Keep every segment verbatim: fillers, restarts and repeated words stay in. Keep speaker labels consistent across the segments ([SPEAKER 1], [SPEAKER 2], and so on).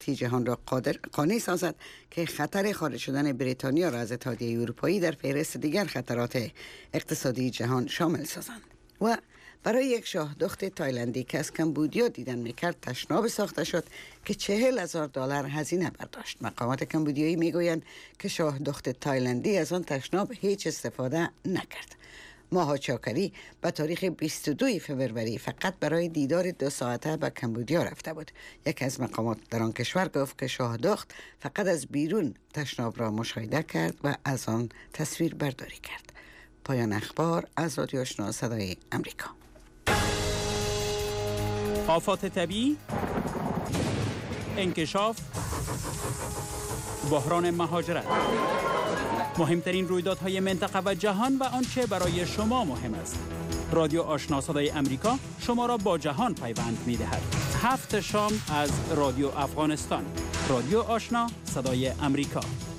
[SPEAKER 1] وقتی جهان را قادر قانع سازد که خطر خارج شدن بریتانیا را از اتحادیه اروپایی در فهرست دیگر خطرات اقتصادی جهان شامل سازند. و برای یک شاه دخت تایلندی که از کمبودیا دیدن میکرد تشناب ساخته شد که چهل هزار دلار هزینه برداشت. مقامات کمبودیایی میگویند که شاه دخت تایلندی از آن تشناب هیچ استفاده نکرد. ماها چاکری به تاریخ بیست و دوم فوریه فقط برای دیدار دو ساعته به کمبودیا رفته بود. یکی از مقامات در آن کشور گفت که شاه دخت فقط از بیرون تشناب را مشاهده کرد و از آن تصویر برداری کرد. پایان اخبار از رادیو آشنا صدای امریکا.
[SPEAKER 2] آفات طبیعی، انکشاف، بحران مهاجرت، مهمترین رویدادهای منطقه و جهان و آنچه برای شما مهم است. رادیو آشنا صدای امریکا شما را با جهان پیوند می‌دهد. هفت شام از رادیو افغانستان. رادیو آشنا صدای امریکا.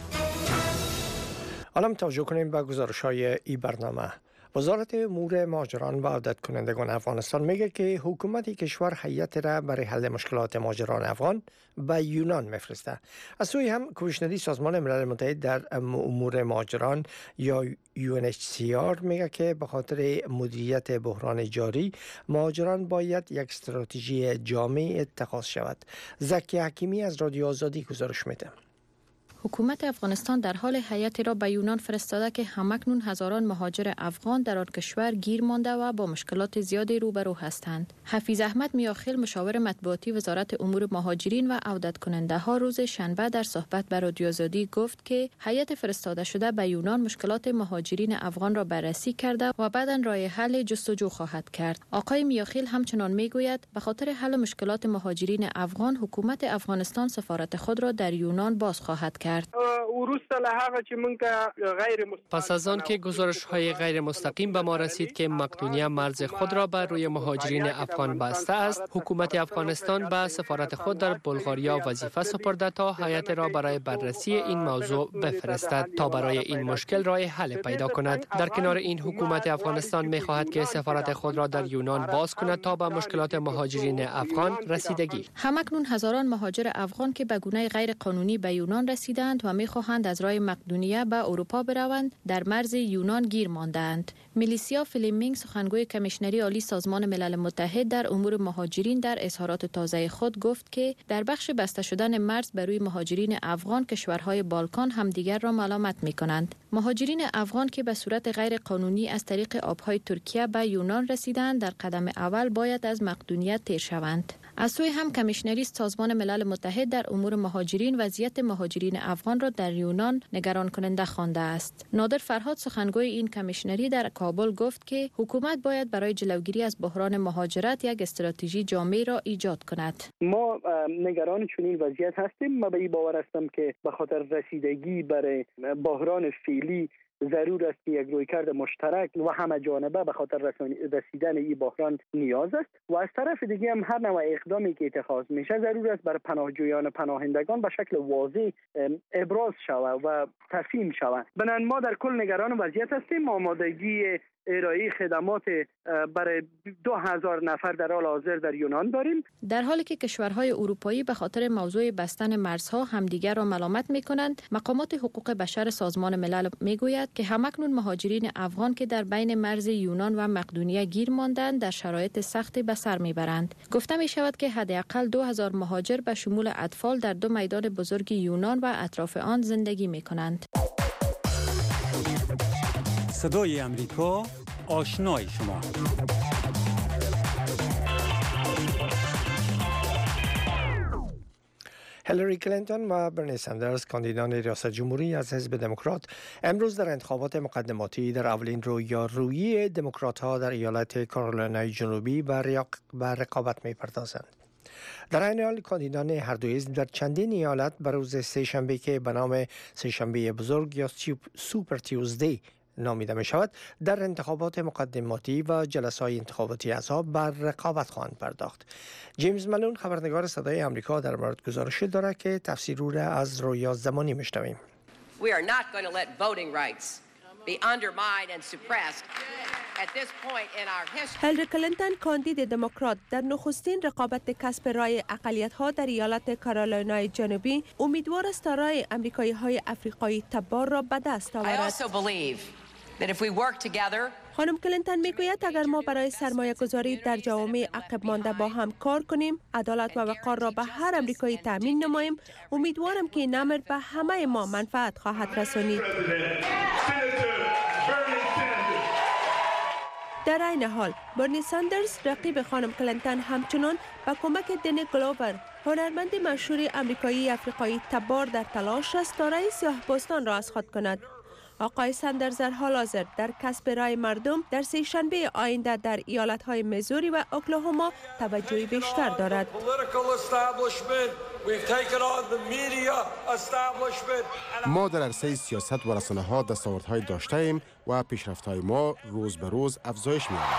[SPEAKER 3] حالا توجه کنیم به گزارش‌های این برنامه. وزارت امور مهاجران و عودت کنندگان افغانستان میگه که حکومت کشور هیئت را برای حل مشکلات مهاجران افغان به یونان میفرسته. از سوی هم کمیشنری سازمان ملل متحد در امور مهاجران یا یو ان اچ سی آر میگه که به خاطر مدیریت بحران جاری مهاجران باید یک استراتژی جامع اتخاذ شود. زکی حکیمی از رادیو آزادی گزارش میده.
[SPEAKER 4] حکومت افغانستان در حال هیئتی را به یونان فرستاده که همکنون هزاران مهاجر افغان در آن کشور گیر مانده و با مشکلات زیادی روبرو هستند. حفیظ احمد میاخیل مشاور مطبوعاتی وزارت امور مهاجرین و عودت کننده ها روز شنبه در صحبت با رادیو آزادی گفت که هیئت فرستاده شده به یونان مشکلات مهاجرین افغان را بررسی کرده و بعداً راه حل جستجو خواهد کرد. آقای میاخیل همچنان میگوید به خاطر حل مشکلات مهاجرین افغان حکومت افغانستان سفارت خود را در یونان باز خواهد کرد.
[SPEAKER 5] پس از آن که گزارش‌های غیر مستقیم به ما رسید که مقدونیه مرز خود را بر روی مهاجرین افغان بسته است، حکومت افغانستان به سفارت خود در بلغاریا وظیفه سپرده تا هیئت را برای بررسی این موضوع بفرستد تا برای این مشکل راه حل پیدا کند. در کنار این حکومت افغانستان می‌خواهد که سفارت خود را در یونان باز کند تا به مشکلات مهاجرین افغان رسیدگی.
[SPEAKER 4] همکنون هزاران مهاجر افغان که به گونه غیر قانونی به یونان رسیدند و می‌خواهند از راه مقدونیه به اروپا بروند در مرز یونان گیر ماندند. میلیسیا فلیمینگ سخنگوی کمیشنری عالی سازمان ملل متحد در امور مهاجرین در اظهارات تازه خود گفت که در بخش بسته شدن مرز بر روی مهاجرین افغان کشورهای بالکان همدیگر را ملامت می‌کنند. مهاجرین افغان که به صورت غیر قانونی از طریق آب‌های ترکیه به یونان رسیدند در قدم اول باید از مقدونیه تیر شوند. از سوی هم کمیشنری سازمان ملل متحد در امور مهاجرین وضعیت مهاجرین افغان را در یونان نگران کننده خوانده است. نادر فرهاد سخنگوی این کمیشنری در کابل گفت که حکومت باید برای جلوگیری از بحران مهاجرت یک استراتژی جامع را ایجاد کند.
[SPEAKER 6] ما نگران چنین وضعیت هستیم. ما به این باور هستم که به خاطر رسیدگی برای بحران فعلی ضرور است که یک رویکرد مشترک و همه جانبه به خاطر رسیدن این بحران نیاز است و از طرف دیگه هم هر نوع اقدامی که اتخاذ میشه ضرور است بر پناهجویان پناهندگان به شکل واضح ابراز شود و تفهیم شود. بنابراین ما در کل نگران وضعیت هستیم. آمادگی ارائه خدمات برای دو هزار نفر در حال حاضر در یونان داریم.
[SPEAKER 4] در حالی که کشورهای اروپایی به خاطر موضوع بستن مرزها همدیگر را ملامت می‌کنند، مقامات حقوق بشر سازمان ملل می‌گوید که همکنون مهاجرین افغان که در بین مرز یونان و مقدونیه گیر ماندند در شرایط سختی به سر می‌برند. گفته می‌شود که حداقل دو هزار مهاجر به شمول اطفال در دو میدان بزرگ یونان و اطراف آن زندگی می‌کنند.
[SPEAKER 2] صدای امریکا، آشنای شما.
[SPEAKER 3] هیلاری کلینتون و برنی سندرز کاندیدان ریاست جمهوری از حزب دموکرات امروز در انتخابات مقدماتی در اولین رویارویی دموکرات‌ها در ایالت کارولینای جنوبی به رقابت می‌پردازند. در این حال کاندیدان هر دو حزب در چندین ایالت به روز سه‌شنبه که به نام سه‌شنبه بزرگ یا سوپر تیوزدی نامیده می شود در انتخابات مقدماتی و جلسه‌های انتخاباتی احزاب بر رقابت خواهند پرداخت. جیمز ملون خبرنگار صدای آمریکا در مورد گزارش دارد که تفسیر او را از رویا زمانی میشنویم.
[SPEAKER 7] We are not going to let voting rights be undermined and suppressed هیلاری کلینتون کاندید دموکرات در نخستین رقابت کسب رای اقلیت‌ها در ایالت کارولینای جنوبی امیدوار است تا رای آمریکایی‌های افریقایی تبار را به دست آورد. خانم کلینتون میگوید اگر ما برای سرمایه گذاری در جوامع عقب مانده با هم کار کنیم، عدالت و وقار را به هر آمریکایی تأمین نماییم، امیدوارم که این امر به همه ما منفعت خواهد رسانید. در این حال برنی ساندرز رقیب خانم کلینتون همچنان با کمک دن گلوور هنرمند مشهور آمریکایی افریقایی تبار در تلاش است تا رای سیاه‌پوستان را از خود کند. آقای ساندرز در حال حاضر در کسب رای مردم در سه شنبه آینده در ایالت‌های میزوری و اوکلاهوما توجهی بیشتر دارد.
[SPEAKER 8] ما در عرصه سیاست و رسانه‌ها دستاوردهای داشته ایم و پیشرفت‌های ما روز به روز افزایش می‌یابد.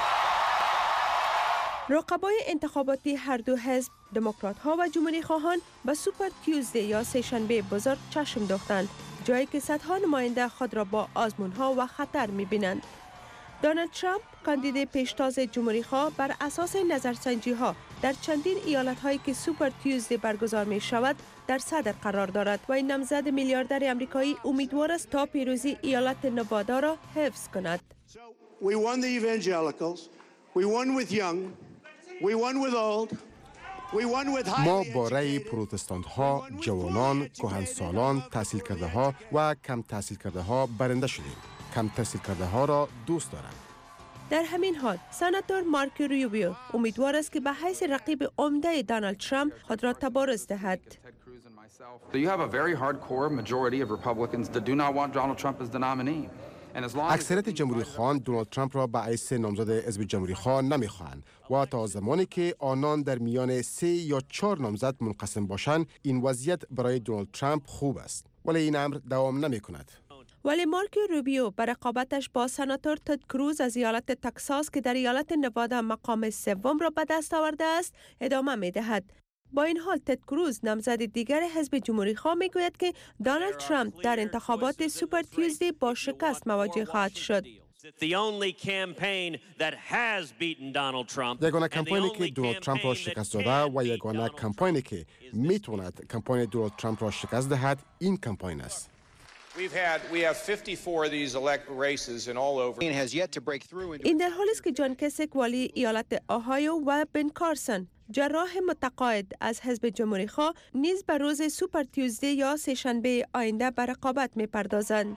[SPEAKER 7] رقبای انتخاباتی هر دو حزب، دموکرات‌ها و جمهوری‌خواهان به سوپر تیوزدی یا سه شنبه بزرگ چشم دوختند، جایی که صدها نماینده خود را با آزمون‌ها و خطر می‌بینند. دونالد ترامپ، کاندید پیشتاز جمهوری‌خواه، بر اساس نظرسنجی‌ها در چندین ایالت‌هایی که سوپر تیوزدی برگزار می‌شود در صدر قرار دارد و این نامزد میلیاردر آمریکایی امیدوار است تا پیروزی ایالت نوادا را حفظ کند.
[SPEAKER 9] We won the evangelicals. We won with young. We won with old.
[SPEAKER 8] ما با رأی پروتستانت ها، جوانان، کهنسالان، تحصیل کرده ها و کم تحصیل کرده ها برنده شدیم. کم تحصیل کرده ها را دوست دارم.
[SPEAKER 7] در همین حال سناتور مارکو روبیو امیدوار است که به حیث رقیب عمده دونالد ترامپ خود را تبارز دهد.
[SPEAKER 10] You have a very hardcore majority of Republicans that do not want Donald Trump as the nominee.
[SPEAKER 8] اکثریت جمهوری خواهان دونالد ترامپ را به حیث نامزد حزب جمهوری خواه نمیخواهند و تا زمانی که آنان در میان سه یا چهار نامزد منقسم باشند این وضعیت برای دونالد ترامپ خوب است، ولی این امر دوام نمی کند.
[SPEAKER 7] ولی مارکو روبیو بر رقابتش با سناتور تد کروز از ایالت تگزاس که در ایالت نوادا مقام سوم را به دست آورده است ادامه می دهد. با این حال تد کروز نامزد دیگر حزب جمهوری خواه می گوید که دونالد ترامپ در انتخابات سوپر تیوزدی با شکست مواجه خواهد شد.
[SPEAKER 8] یگانه کمپانی که دونالد ترامپ را شکست داده و یگانه کمپانی که می تواند کمپانی دونالد ترامپ را شکست دهد این کمپانی است.
[SPEAKER 7] این در حالی است که جان کسیک والی ایالت اوهایو و بن کارسون جراح متقاعد از حزب جمهوری خواه نیز به روز سوپر تیوزدی یا سه شنبه آینده به رقابت می پردازند.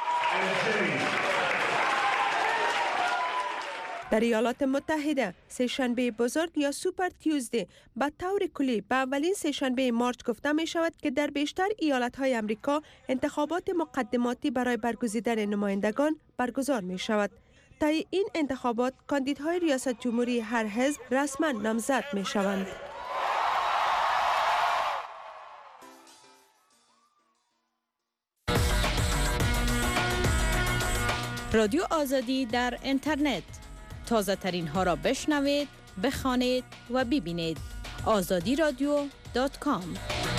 [SPEAKER 7] در ایالات متحده سه شنبه بزرگ یا سوپر تیوزدی به طور کلی به اولین سه شنبه مارچ گفته می شود که در بیشتر ایالت های امریکا انتخابات مقدماتی برای برگزیدن نمایندگان برگزار می شود. طی این انتخابات کاندیدهای ریاست جمهوری هر حزب رسما نامزد می شوند.
[SPEAKER 4] رادیو آزادی در اینترنت، تازه ترین ها را بشنوید، بخوانید و ببینید. آزادی رادیو دات کام.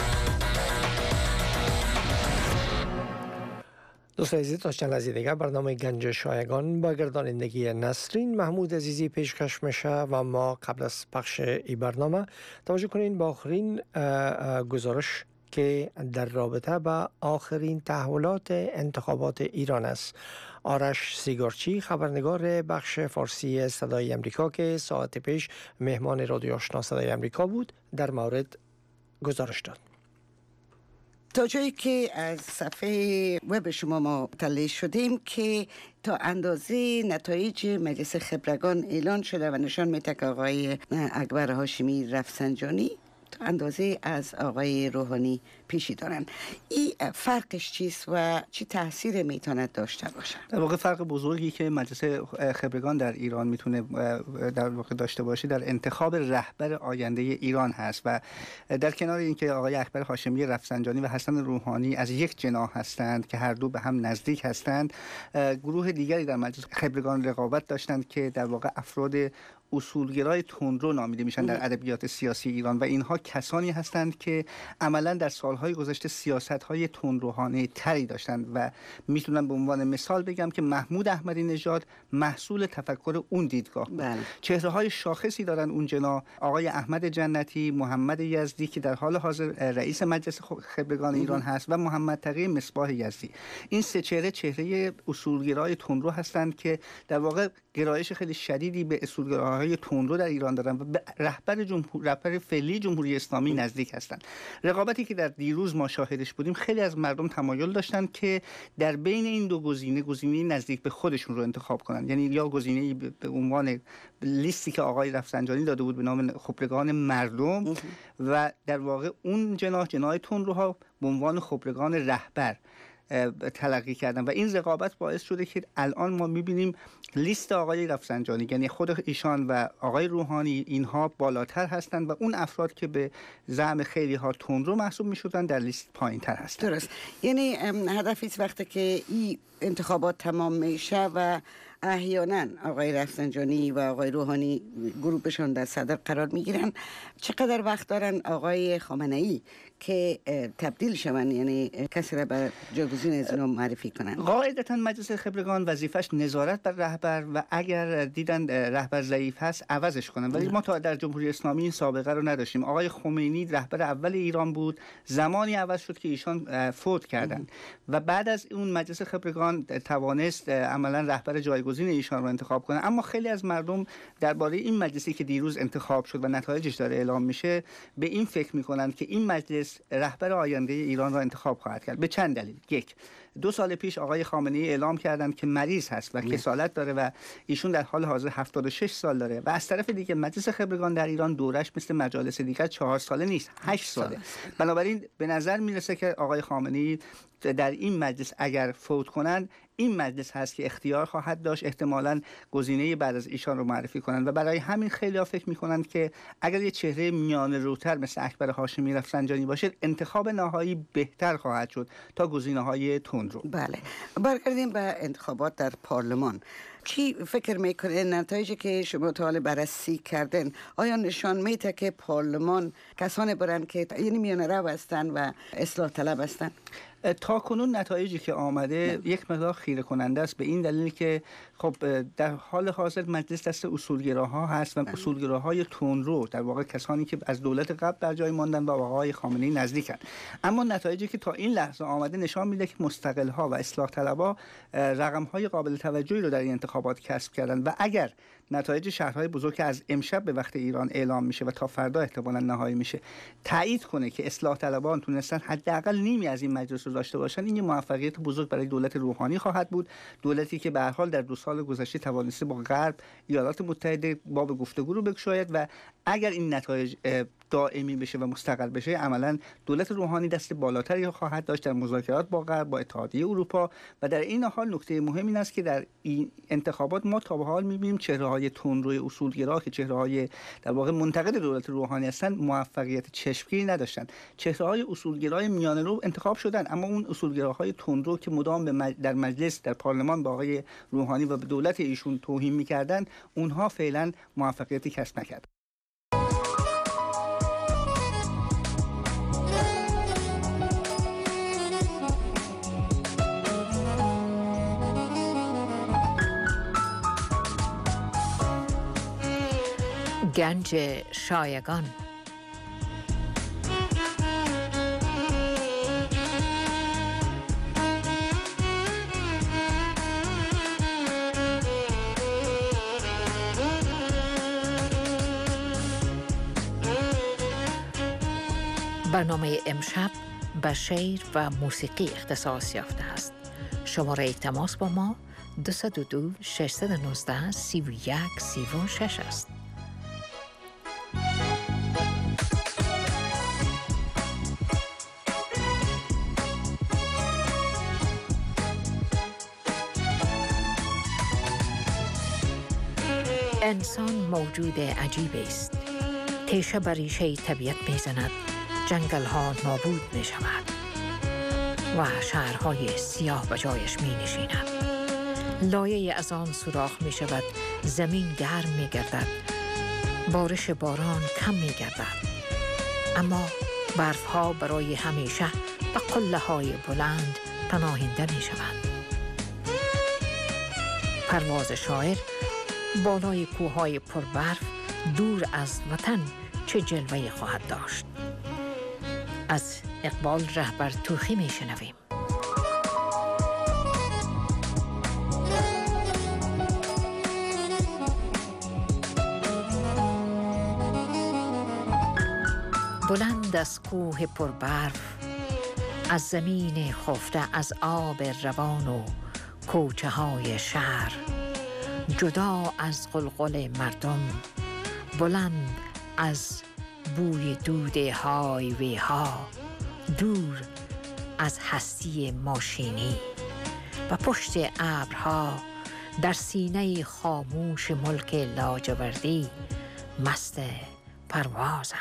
[SPEAKER 3] دوستان عزیز، تا چند لحظه دیگر برنامه گنج شایگان با گردانندگی نسرین محمود عزیزی پیشکش میشه و ما قبل از پخش این برنامه توجه کنین با آخرین گزارش که در رابطه با آخرین تحولات انتخابات ایران است. آرش سیگارچی، خبرنگار بخش فارسی صدای امریکا که ساعت پیش مهمان رادیو آشنا صدای امریکا بود، در مورد گزارش داد.
[SPEAKER 1] تا جایی که از صفحه وب شما ما مطلع شدیم که تا اندازه نتایج مجلس خبرگان اعلان شده و نشان میده که آقای اکبر هاشمی رفسنجانی تا اندازه از آقای روحانی پیشی دارن. این فرقش چیست و چی تاثیر میتونه داشته باشه؟
[SPEAKER 11] در واقع فرق بزرگی که مجلس خبرگان در ایران میتونه در واقع داشته باشه در انتخاب رهبر آینده ایران هست و در کنار اینکه آقای اکبر هاشمی رفسنجانی و حسن روحانی از یک جناح هستند که هر دو به هم نزدیک هستند، گروه دیگری در مجلس خبرگان رقابت داشتند که در واقع افراد اصولگرای تندرو نامیده میشن در ادبیات سیاسی ایران و اینها کسانی هستند که عملا در سالهای گذشته سیاست‌های تندروحانه تری داشتند و میتونم به عنوان مثال بگم که محمود احمدی نژاد محصول تفکر اون دیدگاه بود.
[SPEAKER 1] بله.
[SPEAKER 11] چهره‌های شاخصی دارن اون جنا، آقای احمد جنتی، محمد یزدی که در حال حاضر رئیس مجلس خبرگان ایران هست و محمد تقی مصباح یزدی. این سه چهره چهره اصولگرای تندرو هستند که در واقع گرایش خیلی شدیدی به اصولگراهای تندرو در ایران دارن و به رهبر جمهور رهبر فعلی جمهوری اسلامی نزدیک هستند. رقابتی که در دیروز ما شاهدش بودیم، خیلی از مردم تمایل داشتن که در بین این دو گزینه گزینه نزدیک به خودشون رو انتخاب کنن، یعنی یا گزینه به عنوان لیستی که آقای رفسنجانی داده بود به نام خبرگان مردم و در واقع اون جناح جناح تندروها به عنوان خبرگان رهبر تلقی کردن و این رقابت باعث شده که الان ما میبینیم لیست آقای رفسنجانی، یعنی خود ایشان و آقای روحانی، اینها بالاتر هستند و اون افراد که به زعم خیلی ها تندرو محسوب میشدن در لیست پایین تر هستند.
[SPEAKER 1] درست. یعنی هدف ایست وقتی که این انتخابات تمام میشه و احیانا آقای رفسنجانی و آقای روحانی گروهشون در صدر قرار میگیرن، چقدر وقت دارن آقای خامنه ای که تبدیل شون، یعنی کسی را به جایگزین از اونها معرفی کنن؟
[SPEAKER 11] قاعدتا مجلس خبرگان وظیفش نظارت بر رهبر و اگر دیدن رهبر ضعیف هست عوضش کنن، ولی ما تا در جمهوری اسلامی این سابقه رو نداشتیم. آقای خمینی رهبر اول ایران بود، زمانی عوض شد که ایشان فوت کردند و بعد از اون مجلس خبرگان توانست عملا رهبر جایگزین ایشان رو انتخاب کنه. اما خیلی از مردم درباره این مجلسی که دیروز انتخاب شد و نتایجش داره اعلام میشه به این فکر میکنن که این مجلس رهبر آینده ایران را انتخاب خواهد کرد. به چند دلیل. یک، دو سال پیش آقای خامنه ای اعلام کردند که مریض هست و کسالت داره و ایشون در حال حاضر هفتاد و شش سال داره و از طرف دیگه مجلس خبرگان در ایران دورش مثل مجالس دیگر چهار ساله نیست، هشت ساله. بنابراین به نظر میرسه که آقای خامنه ای در این مجلس اگر فوت کنن، این مجلس هست که اختیار خواهد داشت احتمالاً گزینه بعد از ایشان رو معرفی کنند و برای همین خیلی‌ها فکر می‌کنند که اگر یه چهره میانه روتر مثل اکبر هاشمی رفسنجانی باشه، انتخاب نهایی بهتر خواهد شد تا گزینه‌های تندرو.
[SPEAKER 1] بله. برگردیم به انتخابات در پارلمان. چی فکر میکنه نتایجی که شما تا حال بررسی کردن آیا نشان میده که پارلمان کسانی برن که یعنی میانه رو هستن و اصلاح طلب هستن؟
[SPEAKER 11] تا کنون نتایجی که آمده نه. یک مقدار خیره کننده است، به این دلیل که خب در حال حاضر مجلس دست اصولگراها هست و نه. اصولگراهای تندرو در واقع کسانی که از دولت قبل بر جای ماندن و آقای خامنه‌ای نزدیکن. اما نتایجی که تا این لحظه آمده نشان میده که مستقل‌ها و اصلاح طلب‌ها رقم‌های قابل توجهی رو در این انتخابات کسب کردن و اگر نتایج شهرهای بزرگ که از امشب به وقت ایران اعلام میشه و تا فردا احتمالاً نهایی میشه تایید کنه که اصلاح طلبان تونستن حداقل نیمی از این مجلس رو داشته باشن، این یه موفقیت بزرگ برای دولت روحانی خواهد بود. دولتی که به هر حال در دو سال گذشته توانسته با غرب، ایالات متحده باب گفتگو رو بگشاید و اگر این نتایج دائمی بشه و مستقر بشه، عملاً دولت روحانی دست بالاتری خواهد داشت در مذاکرات با غرب، با اتحادیه اروپا. و در این حال نکته مهم این است که در این انتخابات ما تا به حال می‌بینیم چهره‌های تندروی اصولگرا که چهره‌های در واقع منتقد دولت روحانی هستند موفقیت چشمگیری نداشتند. چهره‌های اصولگرای میانه رو انتخاب شدن، اما اون اصولگراهای تندرو که مدام به مج... در مجلس در پارلمان با آقای روحانی و به دولت ایشون توهین می‌کردن، اونها فعلا موفقیتی کسب نکردند.
[SPEAKER 12] گنج شایگان. برنامه امشب به شعر و موسیقی اختصاص یافته است. شماره تماس با ما دو صفر دو شش یک نه سی و یک سی و شش است. انسان موجود عجیب است. تیشه بر ریشه طبیعت می زند، جنگل ها نابود می شود و شهرهای سیاه به جایش می نشیند. لایه از آن سوراخ می شود، زمین گرم می گردد بارش باران کم می گردد، اما برف ها برای همیشه به قله های بلند پناهنده می شوند. پرواز شاعر بالای کوههای پربرف دور از وطن چه جلوه‌ای خواهد داشت؟ از اقبال رهبر توخی می شنویم. بلند از کوه پربرف، از زمین خفته از آب روان و کوچه های شهر، جدا از قلقل مردم، بلند از بوی دود هایوی ها، دور از هستی ماشینی و پشت ابرها، در سینه خاموش ملک لاجوردی مست پروازم.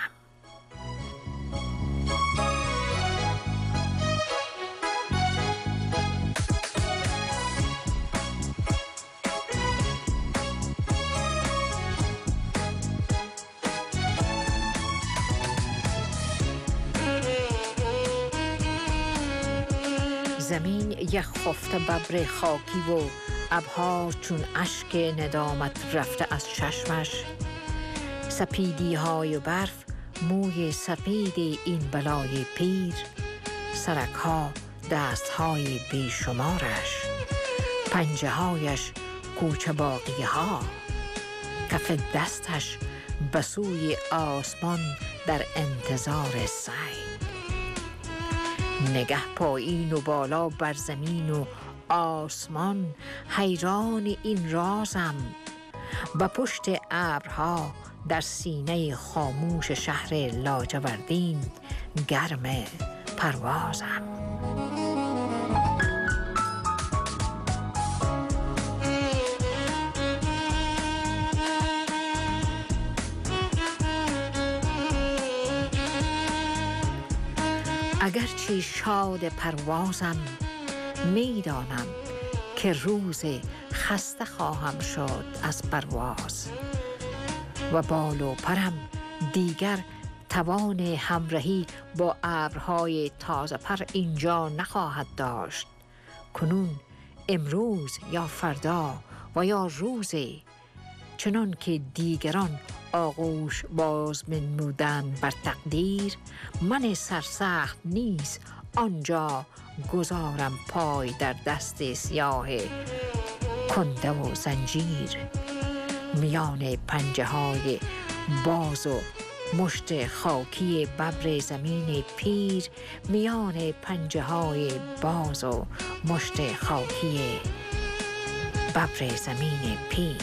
[SPEAKER 12] زمین یک خفته ببر خاکی و ابرها چون اشک ندامت رفته از چشمش، سپیدی های برف موی سپید این بلای پیر، سرک ها دست های بیشمارش، پنجه هایش کوچه باقی ها، کف دستش بسوی آسمان در انتظار سعی. نگه پایین و بالا بر زمین و آسمان، حیران این رازم، و پشت ابرها در سینه خاموش شهر لاجوردین گرم پروازم. اگرچه شاد پروازم، میدانم که روز خسته خواهم شد از پرواز و بال و پرم دیگر توان همراهی با ابرهای تازه پر اینجا نخواهد داشت. کنون امروز یا فردا و یا روزی، چنان که دیگران آغوش باز منمودند بر تقدیر، من سرسخت نیز آنجا گذارم پای در دست سیاه کنده و زنجیر، میان پنجه های باز و مشت خاکی ببر زمین پیر، میان پنجه های باز و مشت خاکی ببر زمین پیر.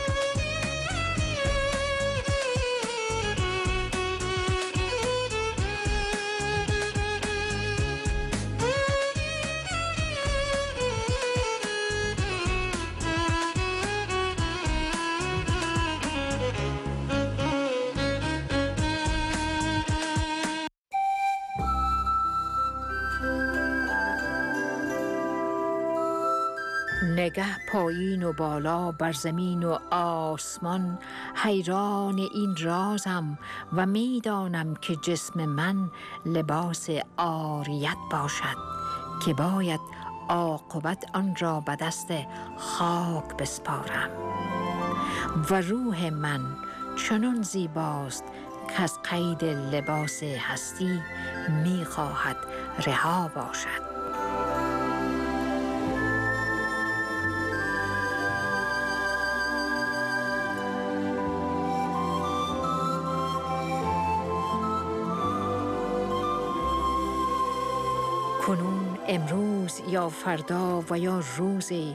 [SPEAKER 12] نگه پایین و بالا بر زمین و آسمان، حیران این رازم و میدانم که جسم من لباس عاریت باشد که باید عاقبت آن را به دست خاک بسپارم، و روح من چنان زیباست که از قید لباس هستی میخواهد رها باشد. کنون امروز یا فردا و یا روزی،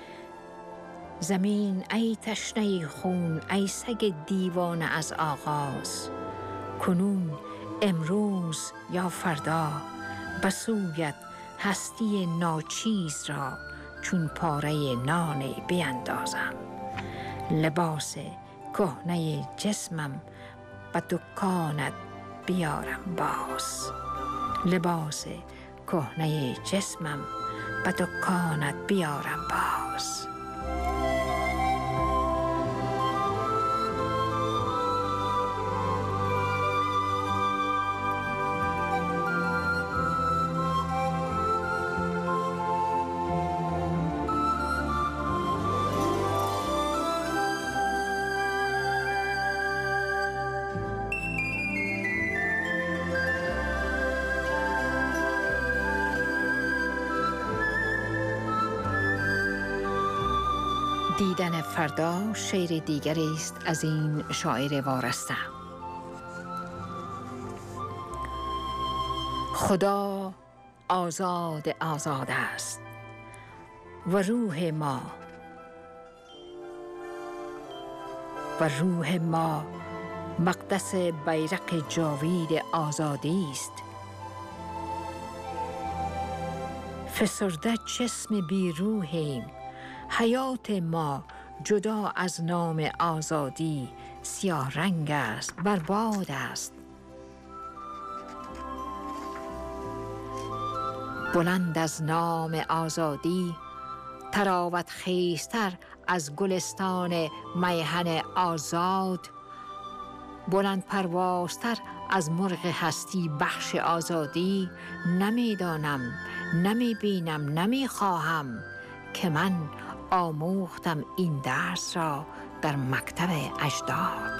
[SPEAKER 12] زمین ای تشنه خون، ای سگ دیوانه از آغاز، کنون امروز یا فردا به سویت هستی ناچیز را چون پاره نانی بیندازم. لباس کهنه جسمم به دکانت بیارم باز، لباس کهنه جسمم به دکانت بیارم باز. دیدن فردا شعر دیگری است از این شاعر وارسته. خدا آزاد آزاد است و روح ما و روح ما مقدس بیرق جاوید آزادی است. فسرده جسم بی روحیم، حیات ما جدا از نام آزادی سیاه رنگ است، برباد است. بلند از نام آزادی تراوت خیزتر از گلستان میهن آزاد، بلند پروازتر از مرغ هستی بخش آزادی. نمیدانم، نمیبینم، نمیخواهم که من آموختم این درس را در مکتب اجداد.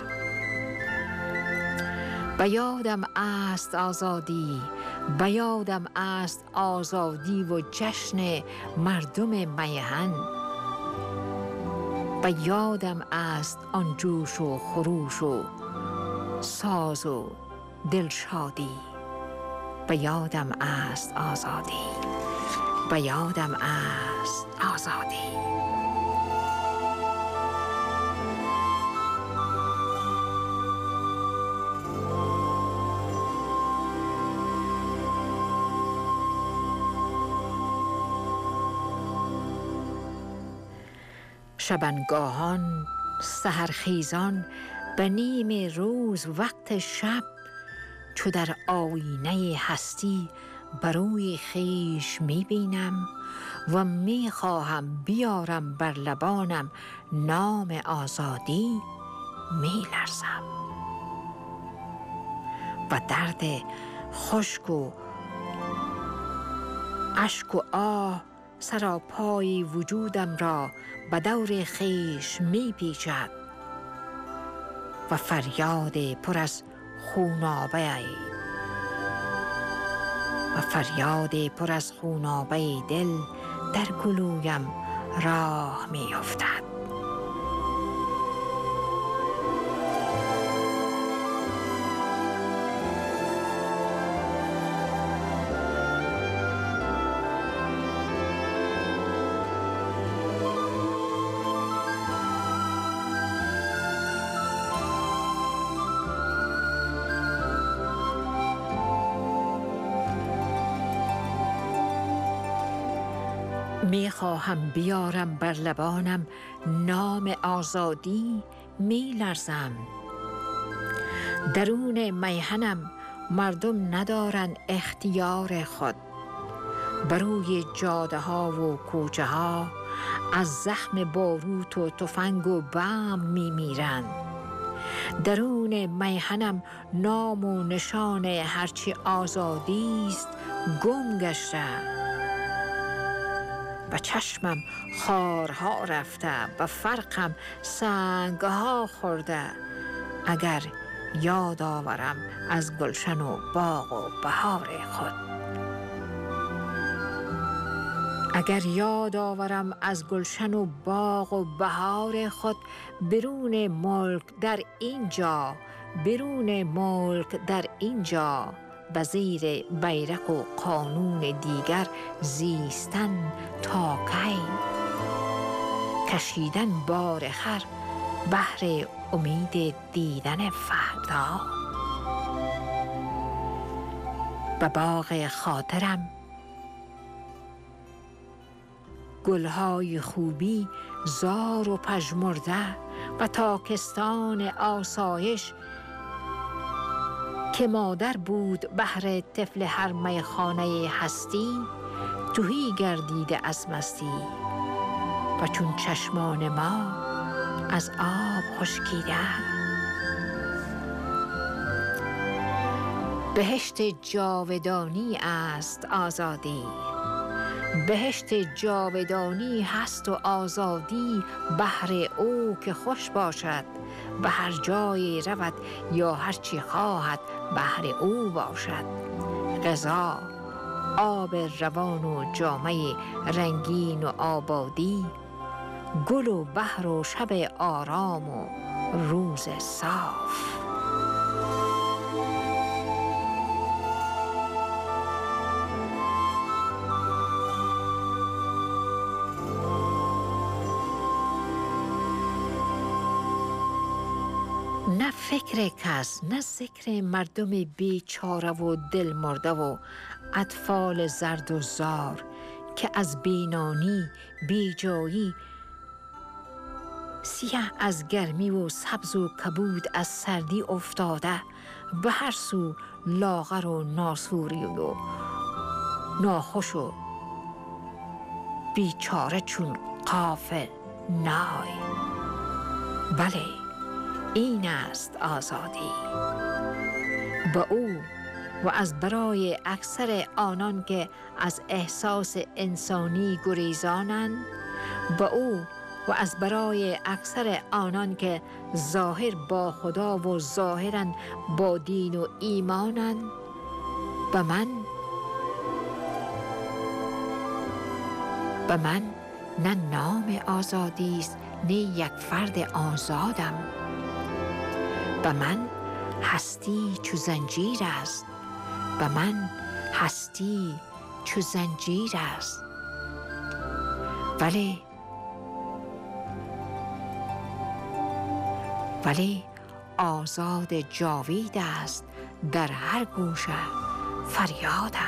[SPEAKER 12] به یادم است آزادی، به یادم است آزادی و جشن مردم میهن. به یادم است آن جوش و خروش و ساز و دلشادی. به یادم است آزادی، به یادم است آزادی. شبنگاهان سحرخیزان به نیم روز وقت شب، چو در آینه هستی بروی خویش میبینم و میخواهم بیارم بر لبانم نام آزادی، میلرزم و درد خشک و اشک و آه سراپای وجودم را به دور خویش میپیچد و فریاد پر از خونابه و فریاد پر از خونابه دل در گلویم راه میافتد. می خواهم بیارم بر لبانم نام آزادی، می لرزم. درون میهنم مردم ندارن اختیار خود. بروی جاده ها و کوچه ها از زخم باروت و تفنگ و بم می میرن. درون میهنم نام و نشان هرچی آزادی است گم گشته. به چشمم خارها رفته، به فرقم سنگها خورده. اگر یاد آورم از گلشن و باغ و بهار خود، اگر یاد آورم از گلشن و باغ و بهار خود، برون ملک در اینجا، برون ملک در اینجا، به زیر بیرق و قانون دیگر زیستن تا کی؟ کشیدن بار خر بهر امید دیدن فردا. به باغ خاطرم گلهای خوبی زار و پژمرده و تاکستان آسایش که مادر بود بهر طفل هر میخانه هستی، تهی گردیده از مستی و چون چشمان ما از آب خشکیده. بهشت جاودانی است آزادی، بهشت جاودانی هست و آزادی بهر او که خوش باشد، به هر جای رود یا هر چی خواهد بهر او باشد. غذا، آب روان و جامه رنگین و آبادی گل و بحر و شب آرام و روز صاف. نه فکر کس، نه ذکر مردم بیچاره و دل مرده و اطفال زرد و زار که از بینانی بیجایی سیاه از گرمی و سبز و کبود از سردی افتاده به هر سو لاغر و ناسوری و ناخوش و بیچاره چون قاف نای. بله، این است آزادی. با او و از برای اکثر آنان که از احساس انسانی گریزانند، با او و از برای اکثر آنان که ظاهر با خدا و ظاهرا با دین و ایمانند، به من به من نه نام آزادی است نه یک فرد آزادم. به من هستی چو زنجیر است، به من هستی چو زنجیر است. ولی ولی آزاد جاوید است در هر گوشه فریادم.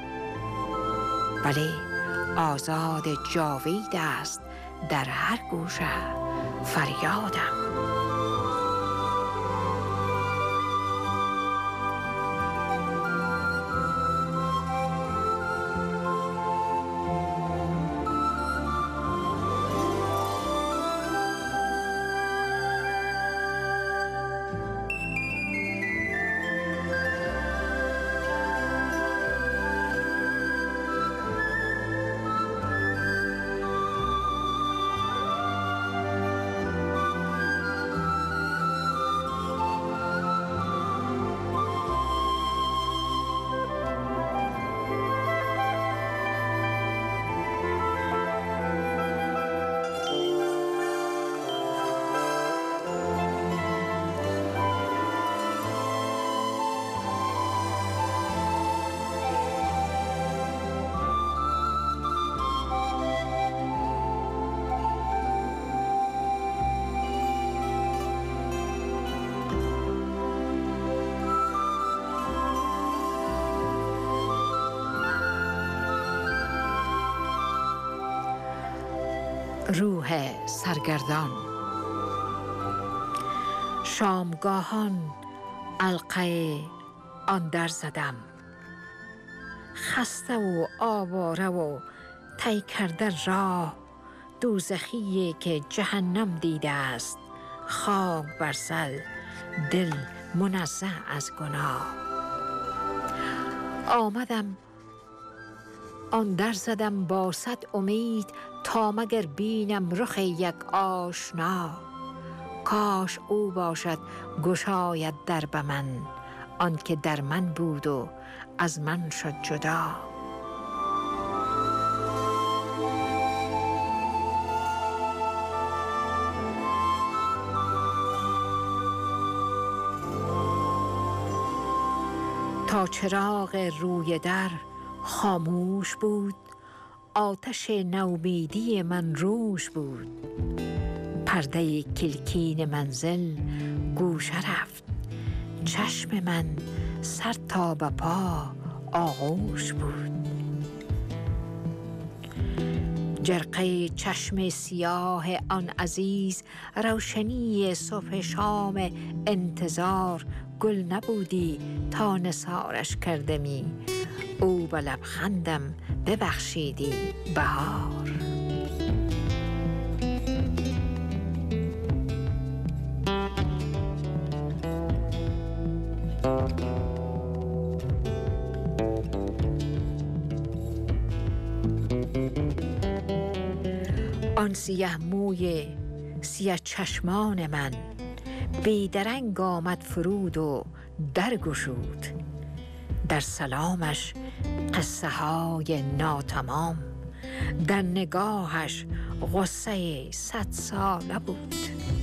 [SPEAKER 12] ولی آزاد جاوید است در هر گوشه فریادم. روح سرگردان. شامگاهان علقه آن در زدم، خسته و آواره و طی کرده راه دوزخی که جهنم دیده است. خاک بر سر، دل منزه از گناه. آمدم آن در زدم با صد امید تا مگر بینم رخ یک آشنا. کاش او باشد گشاید در به من، آن که در من بود و از من شد جدا. تا چراغ روی در خاموش بود، آتش نومیدی من روش بود. پرده کلکین منزل گوشه رفت، چشم من سر تا به پا آغوش بود. جرقه چشم سیاه آن عزیز، روشنی صبح شام انتظار. گل نبودی تا نثارش کردمی، او به لبخندم ببخشیدی بهار. آن سیه موی سیه چشمان من بیدرنگ آمد فرود و درگشود. در سلامش قصه های ناتمام، در نگاهش غصه صد ساله بود.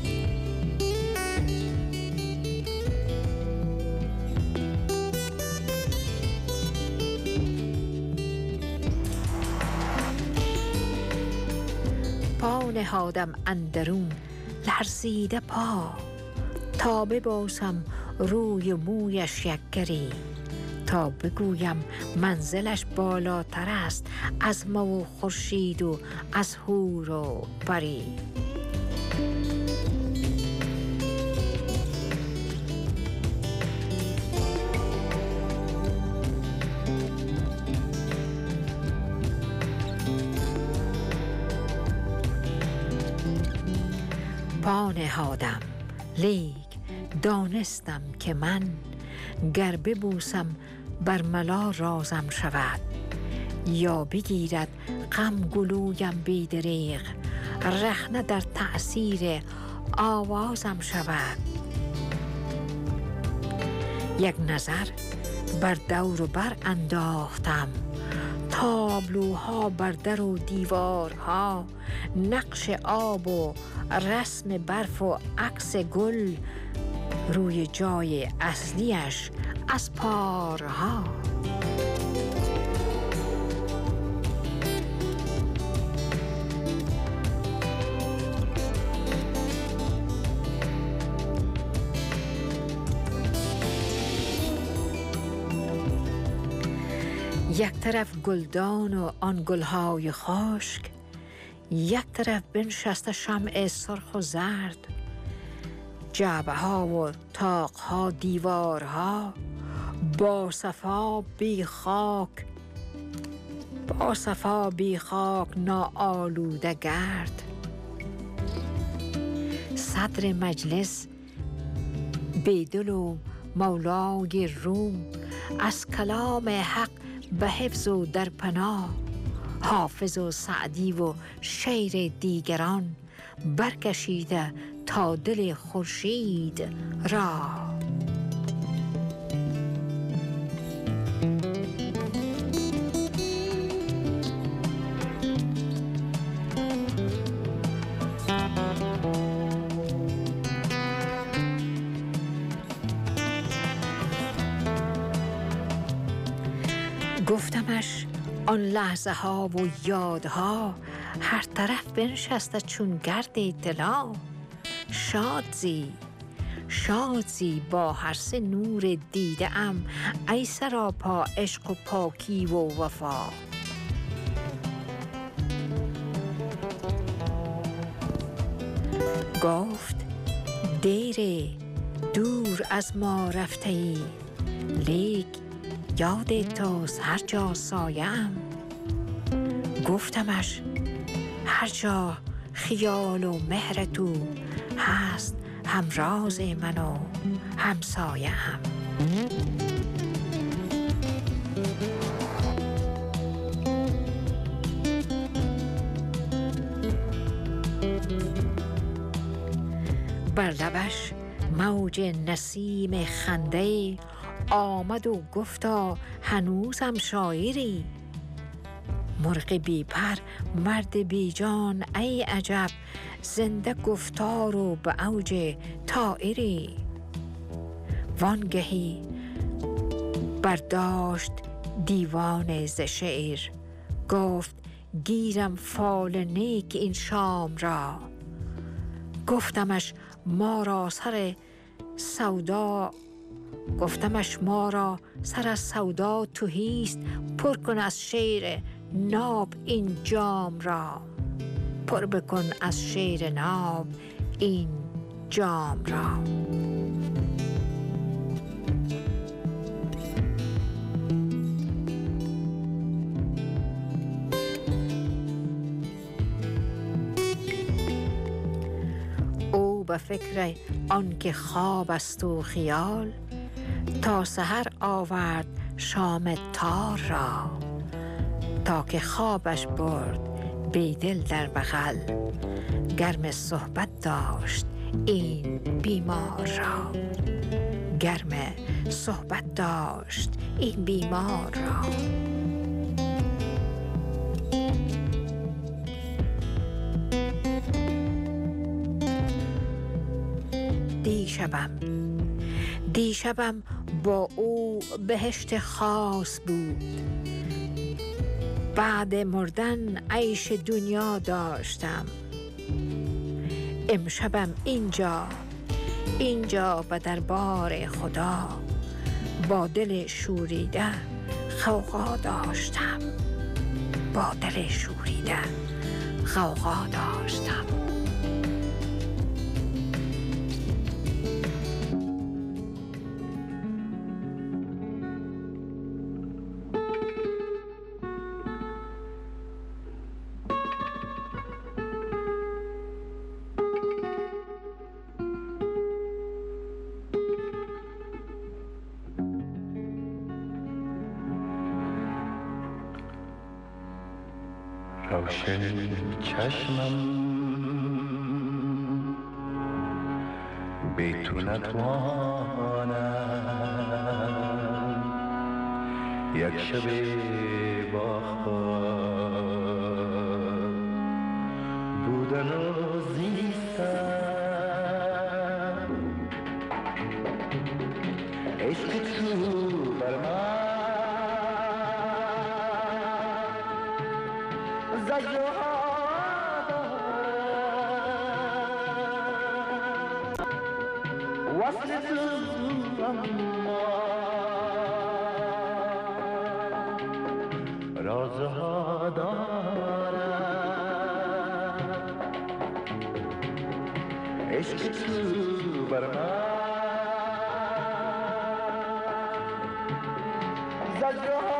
[SPEAKER 12] پا نهادم اندرون لرزیده پا، تا ببوسم روی مویش یکگری، تا بگویم منزلش بالاتر است از ما و خورشید و از حور و پری. پا نهادم لیک دانستم که من گر ببوسم بر ملا رازم شود، یا بگیرد غم گلویم بیدریغ رخنه در تأثیر آوازم شود. یک نظر بر دور و بر انداختم، تابلوها بر در و دیوارها، نقش آب و رسم برف و عکس گل روی جای اصلیش از پارها. یک طرف گلدان و آن گلهای خشک، یک طرف بنشسته شمع سرخ و زرد، جعبه ها و طاق ها دیوارها با صفا بی خاک، با صفا بی خاک ناآلوده گرد. صدر مجلس بیدل و مولای روم، از کلام حق به حفظ و در پناه، حافظ و سعدی و شعر دیگران برکشیده تا دل خورشید را. گفتمش آن لحظه ها و یادها هر طرف بنشسته چون گرد طلا. شاد زی شاد زی با هر سه نور دیده ام، ای سراپا عشق و پاکی و وفا. گفت دیر دور از ما رفته ای، لیک یاد توست هر جا سایم. گفتمش هر جا خیال و مهر تو هست، هم راز من و هم سایم. بر لبش موج نسیم خنده آمد و گفتا هنوزم شاعری. مرغ بی پر مرد بی جان ای عجب، زنده گفتار و به اوج طائری. وانگهی برداشت دیوان ز شعر، گفت گیرم فال نیک این شام را. گفتمش ما را سر سودا گفتمش ما را سر از سودا تهیست، پر کن از شعر ناب این جام را. پر بکن از شعر ناب این جام را. او به فکر آن که خواب است و خیال، تا سحر آورد شام تار را. تا که خوابش برد بیدل در بغل، گرم صحبت داشت این بیمار را. گرم صحبت داشت این بیمار را. دیشبم دیشبم با او بهشت خاص بود. بعد مردن عیش دنیا داشتم. امشبم اینجا اینجا به دربار خدا با دل شوریده غوغا داشتم. با دل شوریده غوغا داشتم.
[SPEAKER 13] روشن چشمم بی تو نتوانم یک شب با خود بودن و زیستن. عشق تو بر من وصل تو اما رازها دارد. عشق تو بر من زجرها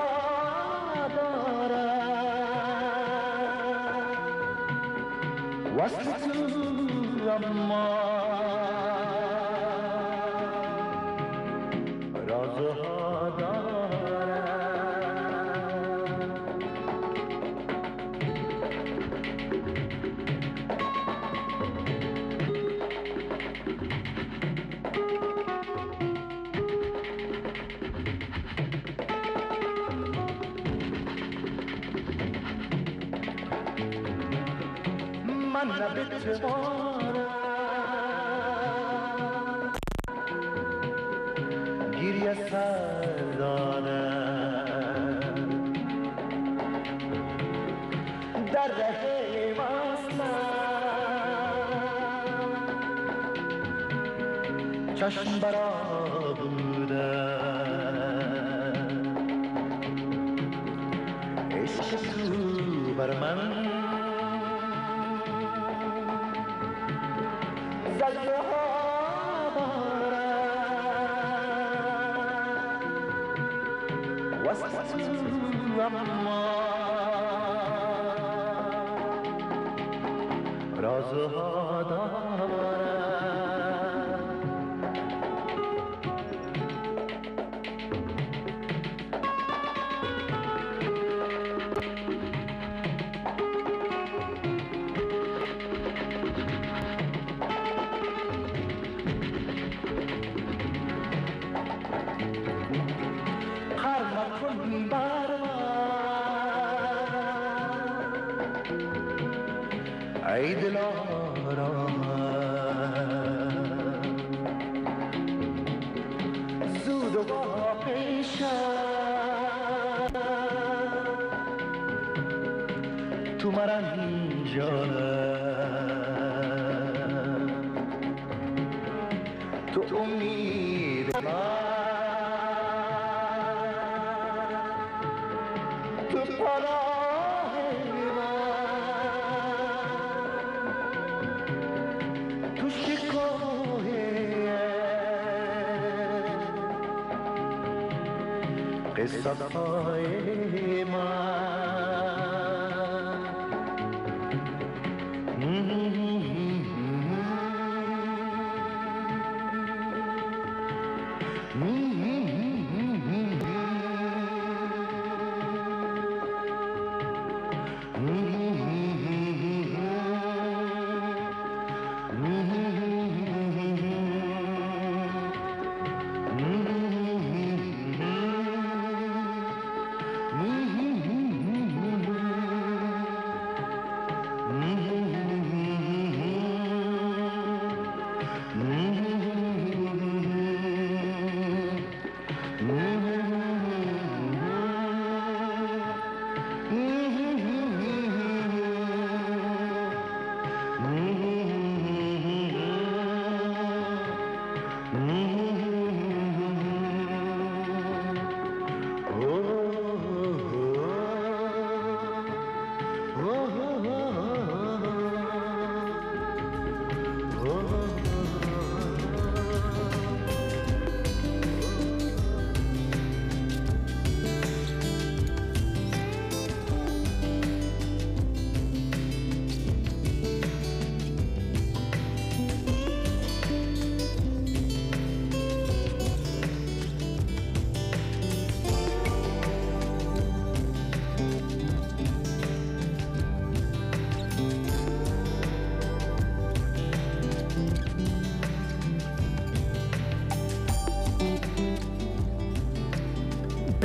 [SPEAKER 13] وصل تو اما رازها دارد. من نبتوانم گریه سردانم در ره وصلم چشم برا بودم. عشق تو بر من زجرها دارد. وصل تو اما رازها دارد. ای دلارام زود و با پیشم تو مرم جانم تو امید من تو پناه من تو شکوه قصت های من.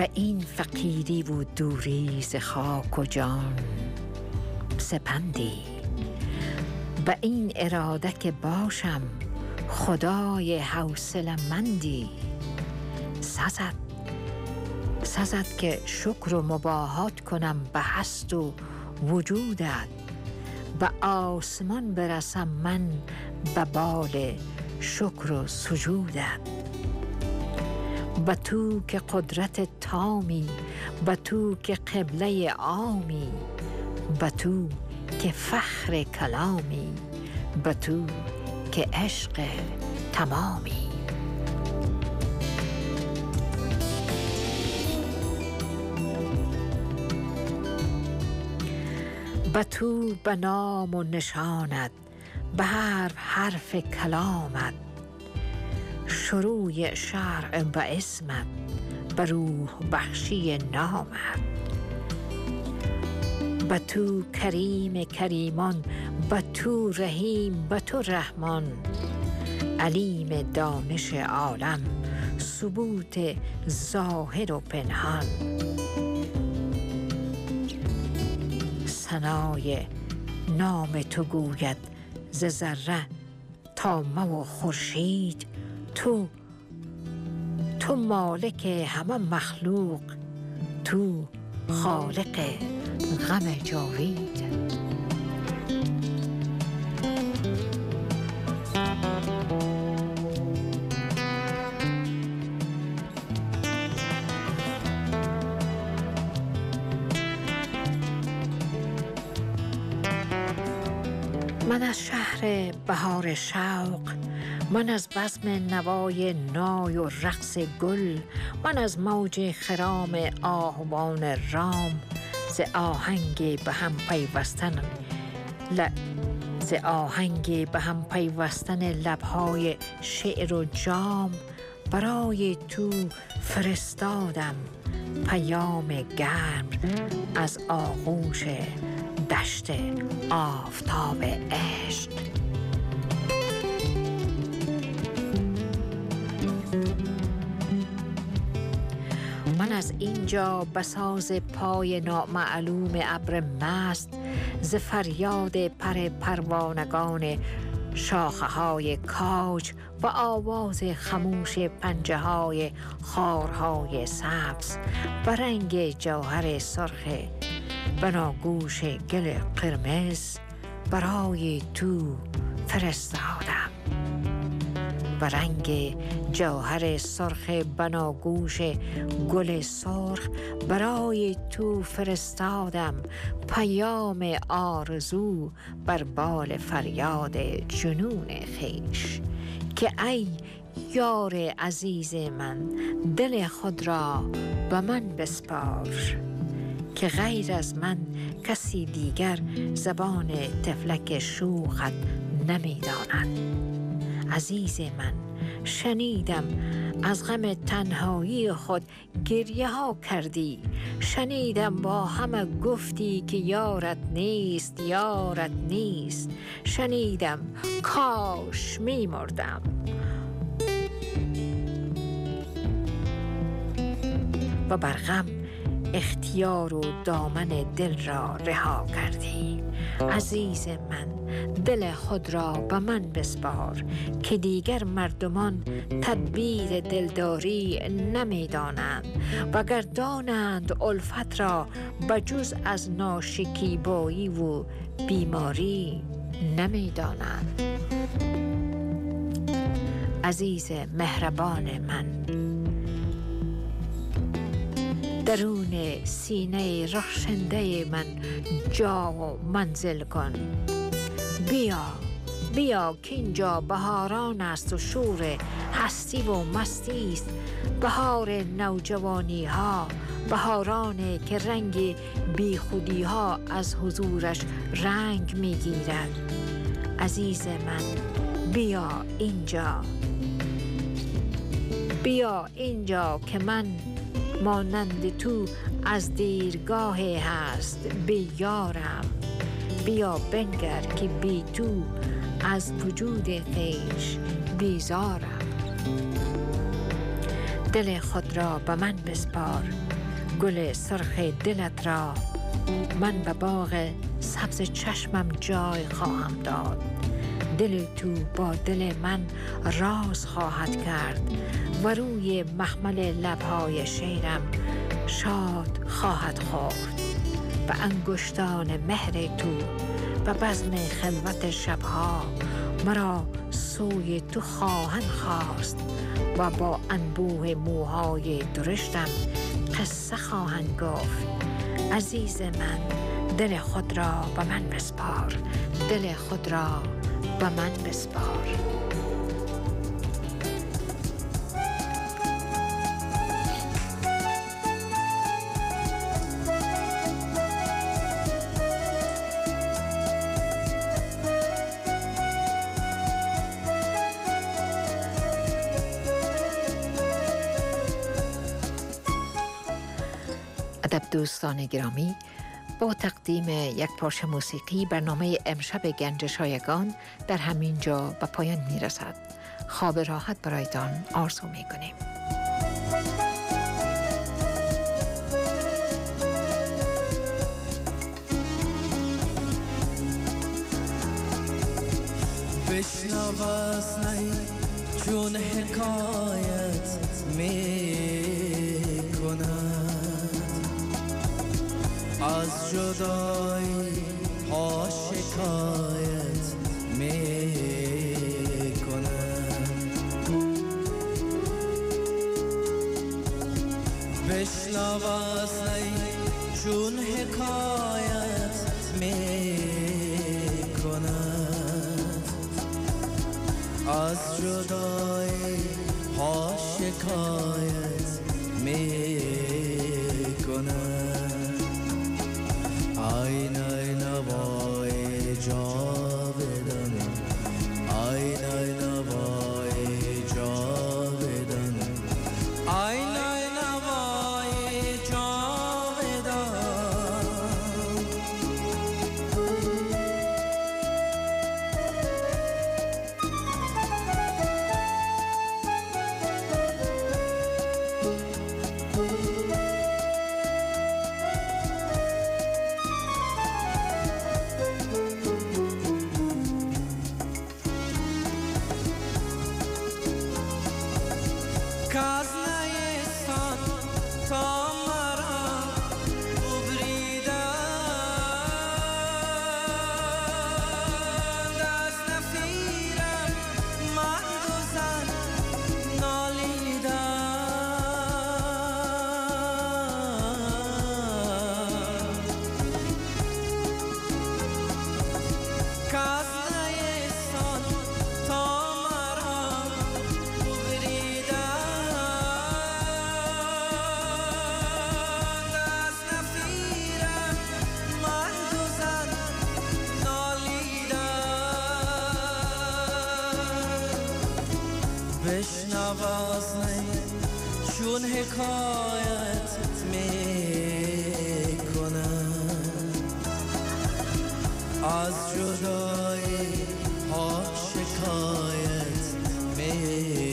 [SPEAKER 12] به این فقیری و دوری ز خاک و جان سپندی، به این اراده که باشم خدای حوصله مندی. سزد سزد که شکر و مباهات کنم به هست و وجودت، به آسمان برسم من به بال شکر و سجودت. به تو که قدرت تامی، به تو که قبله عامی، به تو که فخر کلامی، به تو که عشق تمامی. به تو به نام و نشانت، به هر حرف کلامت، شروع شرع به اسمت، به روح بخشی نامت. به تو کریم کریمان، به تو رحیم، به تو رحمان، علیم دانش عالم، ثبوت ظاهر و پنهان. ثنای نام تو گوید ز ذره تا مه و خورشید، تو تو مالک همه مخلوق، تو خالق غم جاوید. من از شهر بهار شوق، من از بزم نوای نای و رقص گل، من از موج خرام آهوان رام، ز آهنگ به هم پیوستن ل... ز آهنگ به هم پیوستن لبهای شعر و جام، برای تو فرستادم پیام گرم از آغوش دشت آفتاب عشق. من از اینجا به ساز پای نامعلوم ابر مست، ز فریاد پر پروانگان شاخه های کاج و آواز خموش پنجه های خارهای سبز، به رنگ جوهر سرخ بناگوش گل قرمز، برای تو فرستادم. به رنگ جوهر سرخ بناگوش گل سرخ، برای تو فرستادم پیام آرزو بر بال فریاد جنون خویش، که ای یار عزیز من دل خود را به من بسپار، که غیر از من کسی دیگر زبان تفلک شوخت نمیداند. عزیز من، شنیدم از غم تنهایی خود گریه ها کردی، شنیدم با همه گفتی که یارت نیست، یارت نیست. شنیدم کاش می مردم و بر غم اختیار و دامن دل را رها کردی. عزیز من، دل خود را به من بسپار، که دیگر مردمان تدبیر دلداری نمی دانند، وگر دانند الفت را بجز از ناشکیبایی و بیماری نمی دانند. عزیز مهربان من، درون سینه رخشنده من جا و منزل کن. بیا بیا که اینجا بهاران است و شور هستی و مستی است، بهار نوجوانی ها، بهارانی که رنگ بیخودی ها از حضورش رنگ می گیرد. عزیز من، بیا اینجا، بیا اینجا که من مانند تو از دیرگاه هست بیارم. بیا بنگر که بی تو از وجود خویش بیزارم. دل خود را به من بسپار، گل سرخ دلت را من به باغ سبز چشمم جای خواهم داد. دل تو با دل من راز خواهد کرد و روی محمل لبهای شیرم شاد خواهد خورد. به انگشتان مهر تو و بزم خلوت شبها مرا سوی تو خواهند خواست و با انبوه موهای درشتم قصه خواهند گفت. عزیز من، دل خود را به من بسپار، دل خود را به من بسپار. ادب دوستان گرامی، با تقدیم یک پارچه موسیقی برنامه امشب گنج شایگان در همین جا به پایان می رسد. خواب راحت برایتان آرزو می کنیم.
[SPEAKER 14] بشنو از نی چون حکایت می کند، از جدایی ها شکایت می کند. بشنو از نی چون حکایت می کند، از جدایی ها شکایت می کند. آین آین وای جاودان، آین آین وای جاودان، آین آین وای جاودان. چون حکایت می کنم، از جدایی ها شکایت می